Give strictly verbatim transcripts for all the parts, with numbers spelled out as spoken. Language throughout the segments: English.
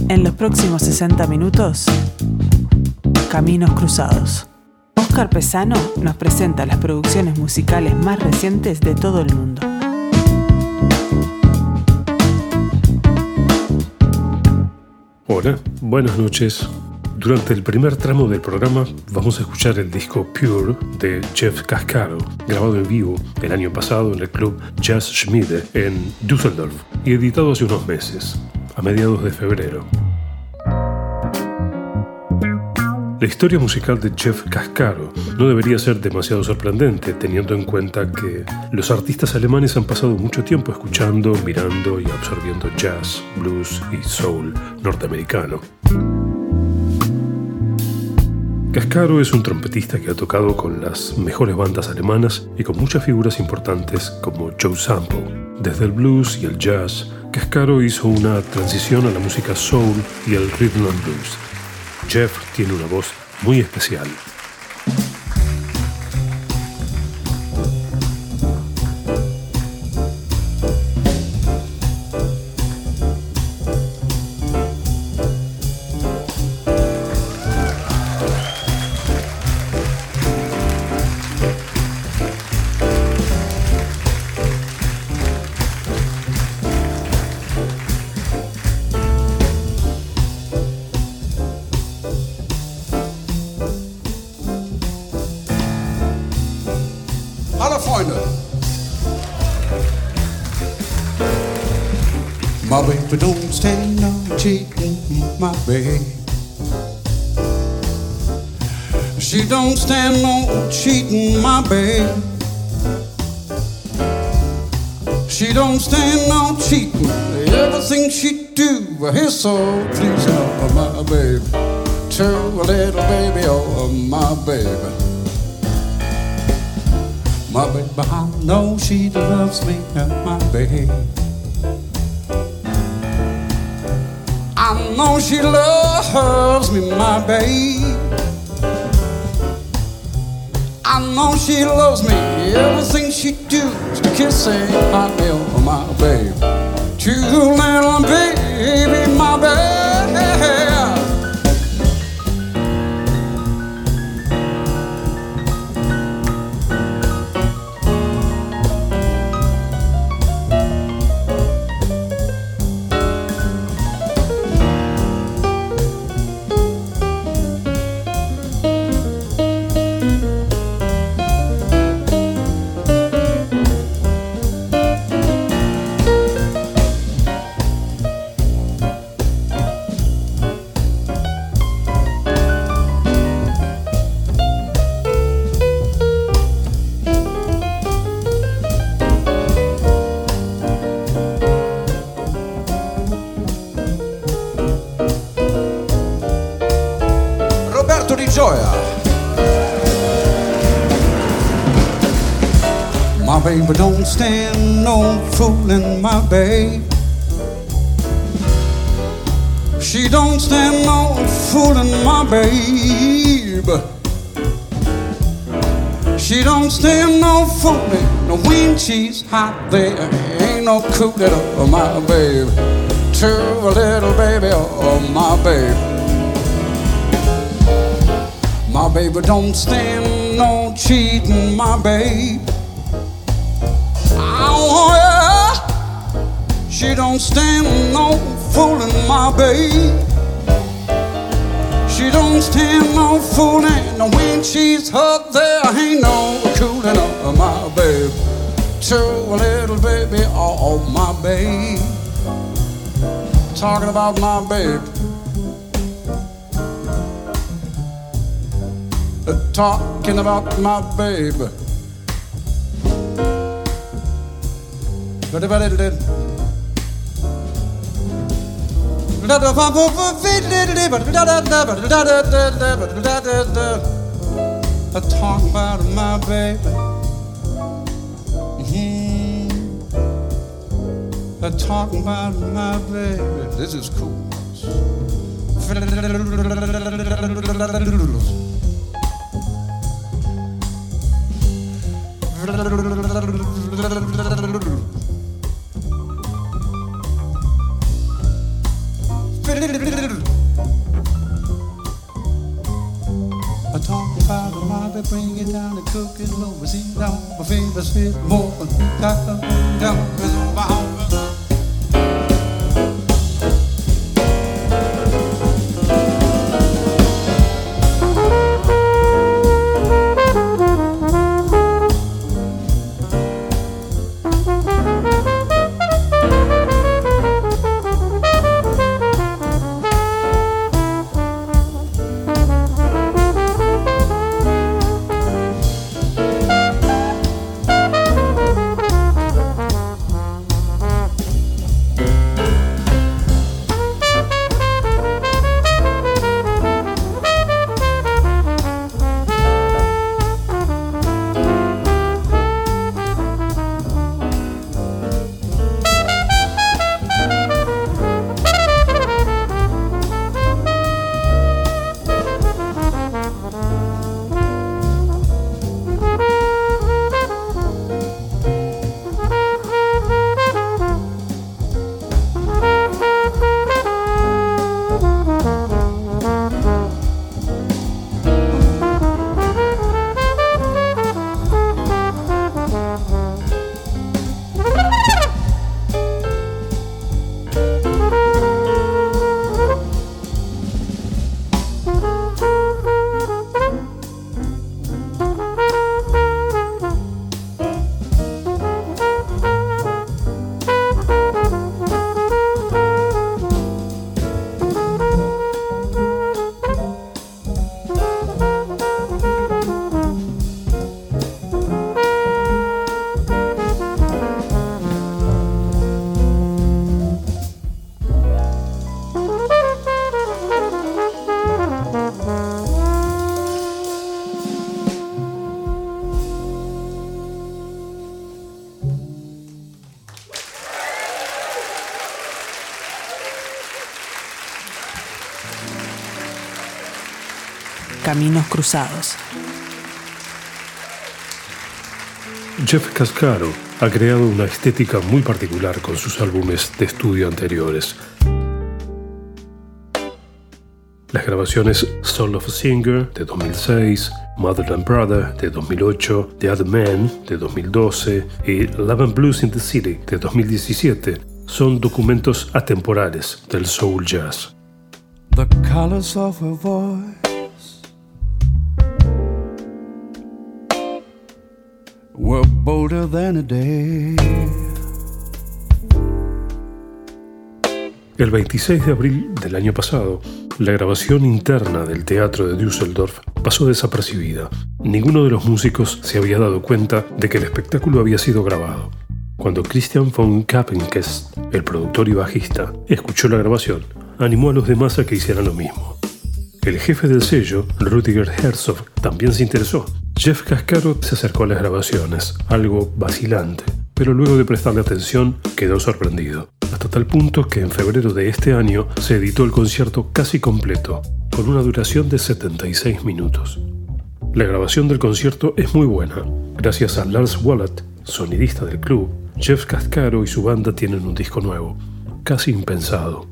En los próximos sesenta minutos, Caminos Cruzados. Óscar Pesano nos presenta las producciones musicales más recientes de todo el mundo. Hola, buenas noches. Durante el primer tramo del programa vamos a escuchar el disco Pure de Jeff Cascaro, grabado en vivo el año pasado en el club Jazz Schmiede en Düsseldorf y editado hace unos meses, a mediados de febrero. La historia musical de Jeff Cascaro no debería ser demasiado sorprendente, teniendo en cuenta que los artistas alemanes han pasado mucho tiempo escuchando, mirando y absorbiendo jazz, blues y soul norteamericano. Cascaro es un trompetista que ha tocado con las mejores bandas alemanas y con muchas figuras importantes como Joe Sample. Desde el blues y el jazz, Cascaro hizo una transición a la música soul y el rhythm and blues. Jeff tiene una voz muy especial. My baby don't stand no cheating, my baby. She don't stand no cheating, my baby. She don't stand no cheating. Everything she do is so pleasing, oh my baby. To a little baby, oh my baby. My baby, I know she loves me, my baby. I know she loves me, my babe. I know she loves me. Everything she do is kissing my little, my babe. To little baby, my babe. My baby don't stand no fooling, my babe. She don't stand no fooling, my babe. She don't stand no fooling. No when she's hot there ain't no cooling, oh my babe. To a little baby, oh my babe. My baby don't stand no cheating, my babe. Oh, yeah. She don't stand no fooling, my babe. She don't stand no fooling. When she's up there, ain't no cooling, oh, my babe. To a little baby, oh, my babe. Talking about my babe. Talking about my baby. I talk about my baby. Mm-hmm. I talk about my baby. This is cool. This is more than God, God is about. Caminos cruzados. Jeff Cascaro ha creado una estética muy particular con sus álbumes de estudio anteriores. Las grabaciones Soul of a Singer de dos mil seis, Mother and Brother de dos mil ocho, The Other Man de dos mil doce y Love and Blues in the City de dos mil diecisiete son documentos atemporales del soul jazz. The colors of her voice were bolder than a day. El veintiséis de abril del año pasado, la grabación interna del teatro de Düsseldorf pasó desapercibida. Ninguno de los músicos se había dado cuenta de que el espectáculo había sido grabado. Cuando Christian von Kappenkest, el productor y bajista, escuchó la grabación, animó a los demás a que hicieran lo mismo. El jefe del sello, Rüdiger Herzog, también se interesó. Jeff Cascaro se acercó a las grabaciones, algo vacilante, pero luego de prestarle atención quedó sorprendido, hasta tal punto que en febrero de este año se editó el concierto casi completo, con una duración de setenta y seis minutos. La grabación del concierto es muy buena. Gracias a Lars Wallet, sonidista del club, Jeff Cascaro y su banda tienen un disco nuevo, casi impensado.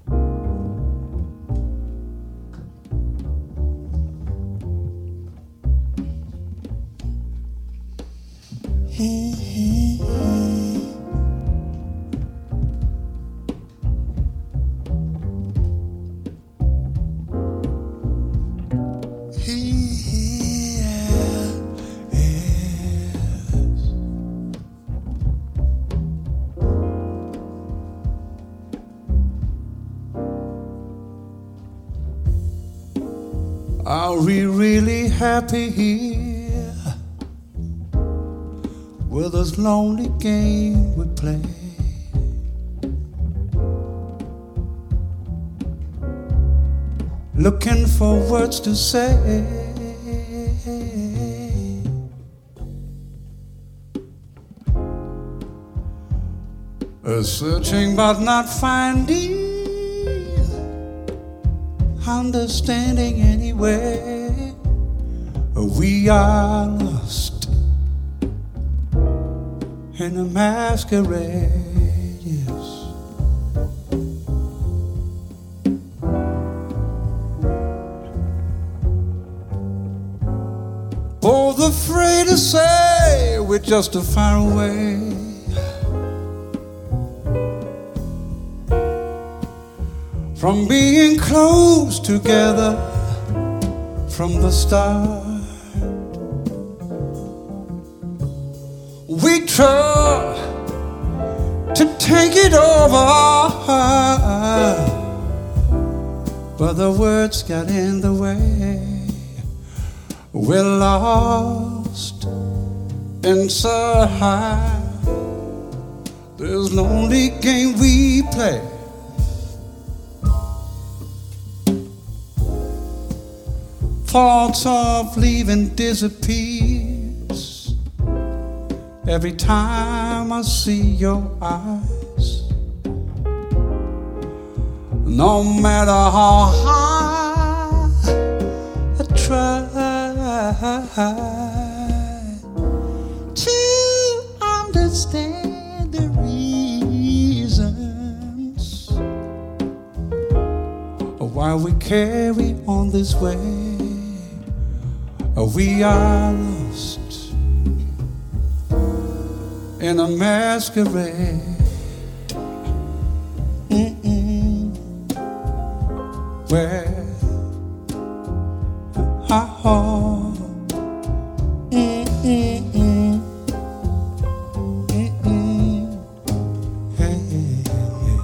Are we really happy here with this lonely game we play? Looking for words to say, uh, searching but not finding understanding anyway. We are lost in a masquerade, yes. Both afraid to say we're just too far away. From being close together from the start. We try to take it over, but the words got in the way. We're lost inside this lonely game we play. Thoughts of leaving disappears every time I see your eyes. No matter how hard I try to understand the reasons why we carry on this way. We are lost in a masquerade. Mm-mm. Where oh, mm-mm. Mm-mm. Hey, hey, hey.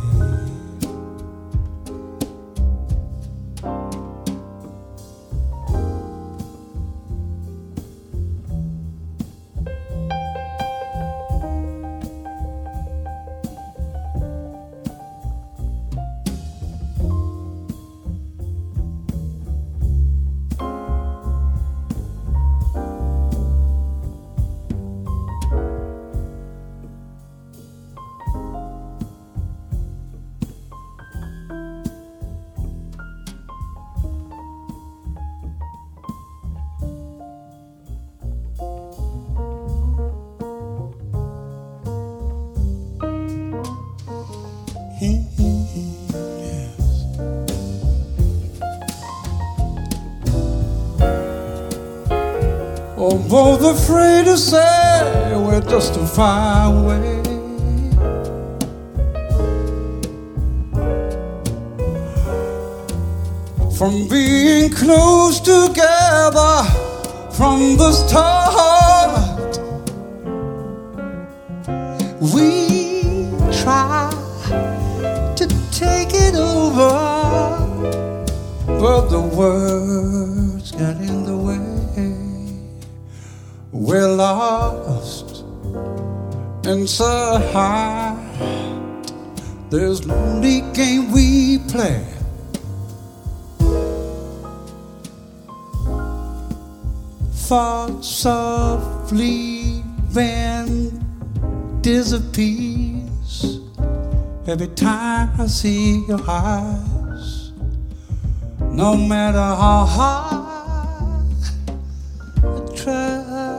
Oh, both afraid to say we're just too far away. From being close together from the start. We try to take it over, but the words got in the way. We're lost inside this lonely game we play. Thoughts of leaving disappears every time I see your eyes. No matter how hard I try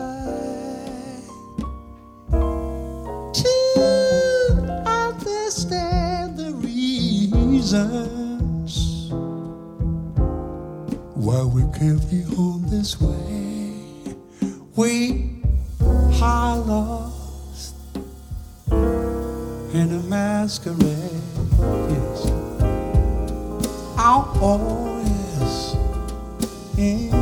why we carry on this way. We are lost in a masquerade. Yes. Oh, oh yes. Mm-hmm.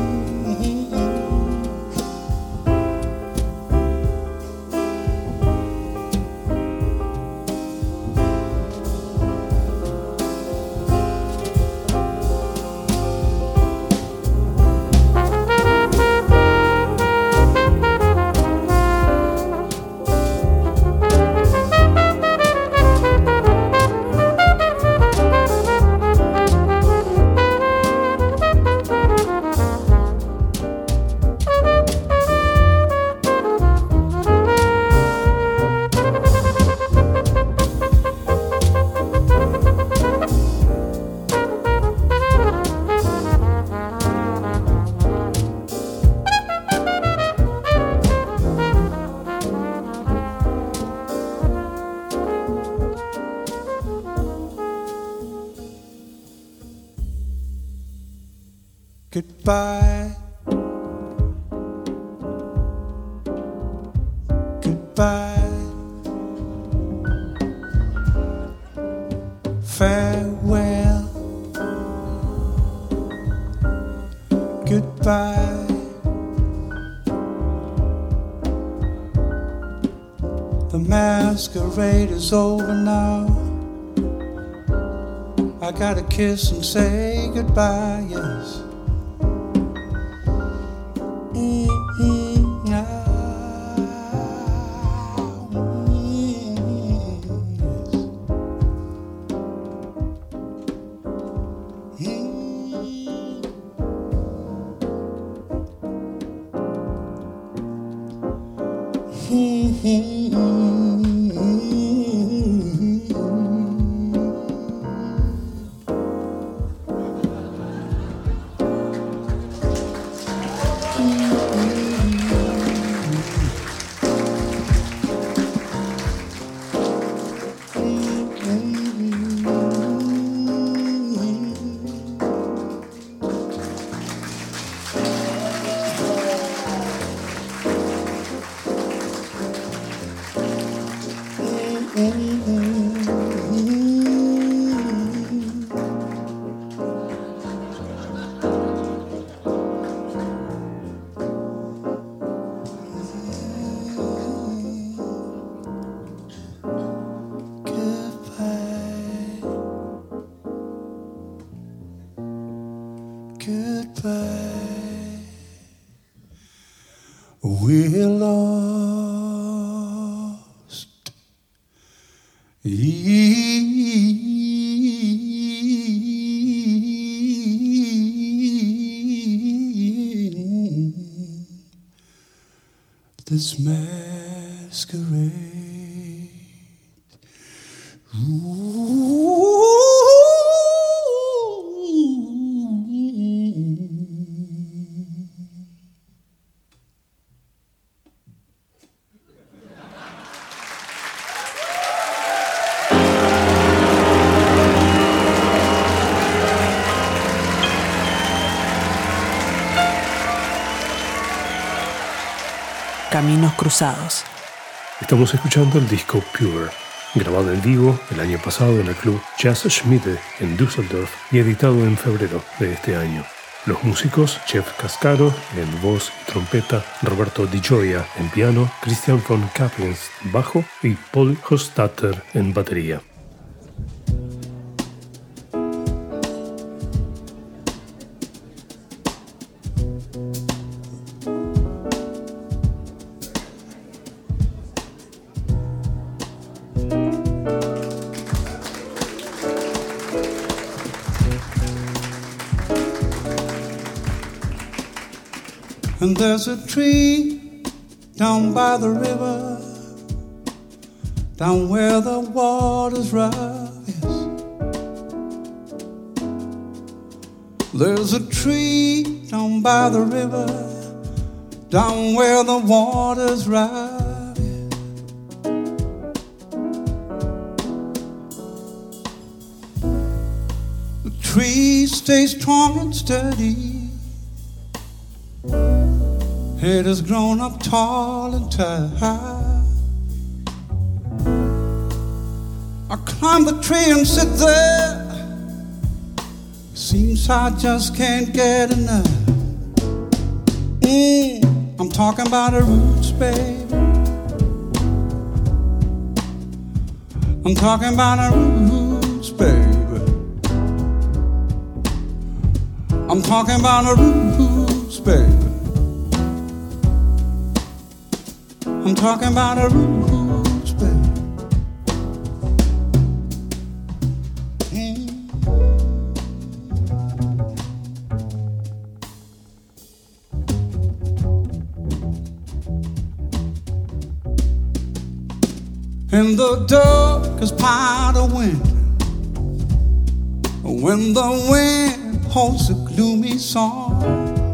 Goodbye. Goodbye, farewell, goodbye. The masquerade is over now. I gotta kiss and say goodbye, yes. Mm-hmm. Ah. Goodbye, we're lost. This masquerade. Ooh. Caminos Cruzados. Estamos escuchando el disco Pure, grabado en vivo el año pasado en el club Jazz Schmiede en Düsseldorf y editado en febrero de este año. Los músicos: Jeff Cascaro en voz y trompeta, Roberto Di Gioia en piano, Christian von Kappens en bajo y Paul Hostatter en batería. And there's a tree down by the river, down where the waters rise. There's a tree down by the river, down where the waters rise. The tree stays strong and steady. It has grown up tall and high. I climb the tree and sit there. Seems I just can't get enough. Mm, I'm talking about the roots, baby. I'm talking about the roots, baby. I'm talking about the roots, baby. I'm talking about the roots, baby. Mm. In the darkest part of winter, when the wind holds a gloomy song,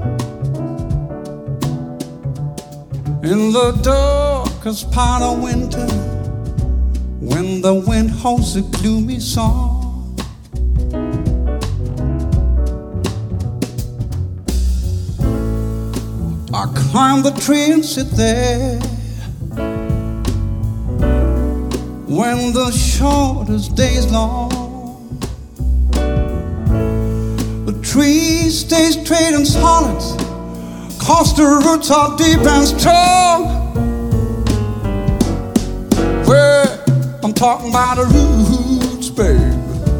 in the darkest part of winter, when the wind holds a gloomy song, I climb the tree and sit there. when the shortest day's long. The tree stays straight and solid, 'cause the roots are deep and strong. Well, I'm talking about the roots, babe.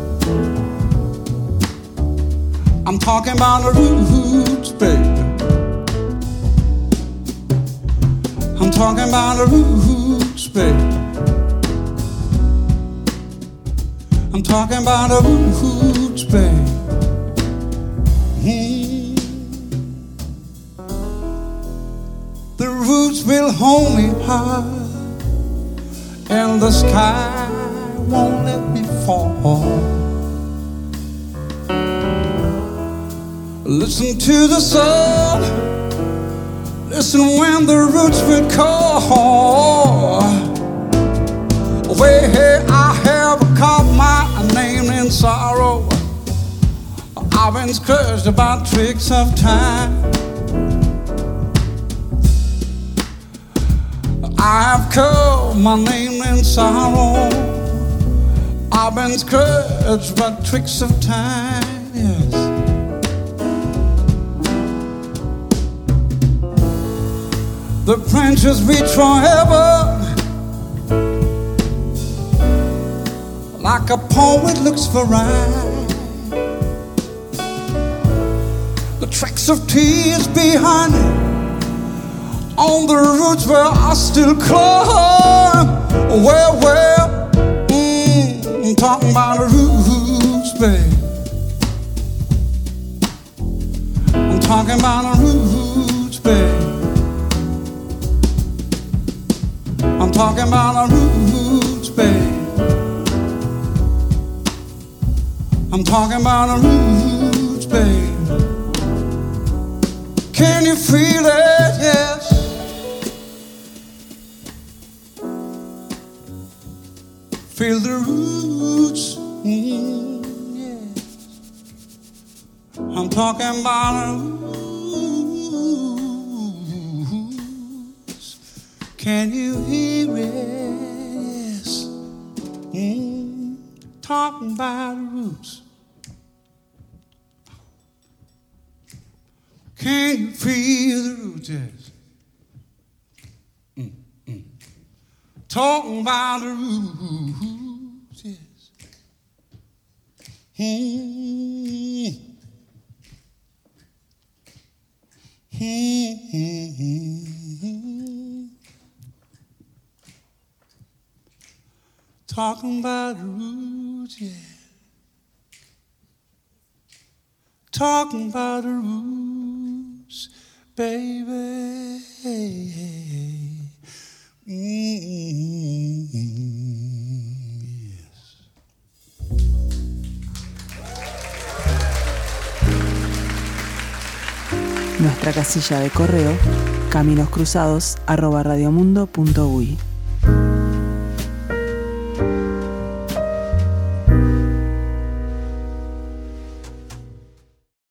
I'm talking about the roots, babe. I'm talking about the roots, babe. I'm talking about the roots, babe. Mm. The roots will hold me high, and the sky won't let me fall. Listen to the sun, listen when the roots will call. Where I have caught my name in sorrow, I've been scourged about tricks of time. I've called my name in sorrow, I've been scourged by tricks of time, yes. The branches reach forever, like a poet looks for rhyme. The tracks of tears behind it, on the roots where I still climb. Well, well, mm, I'm talking about the roots, babe. I'm talking about the roots, babe. I'm talking about the roots, babe. I'm talking about the roots, babe. Can you feel it? Yes. Feel the roots, mm, yes. I'm talking about the roots. Can you hear it? Yes. Mm, talking about the roots. Can you feel the roots? Yes. Mm, mm. Talking about the roots, yes. Mm. Mm-hmm. Talking about the roots, yeah. Talking about the roots, baby. Mm-hmm. Yes. Nuestra casilla de correo caminoscruzados arroba radiomundo punto uy.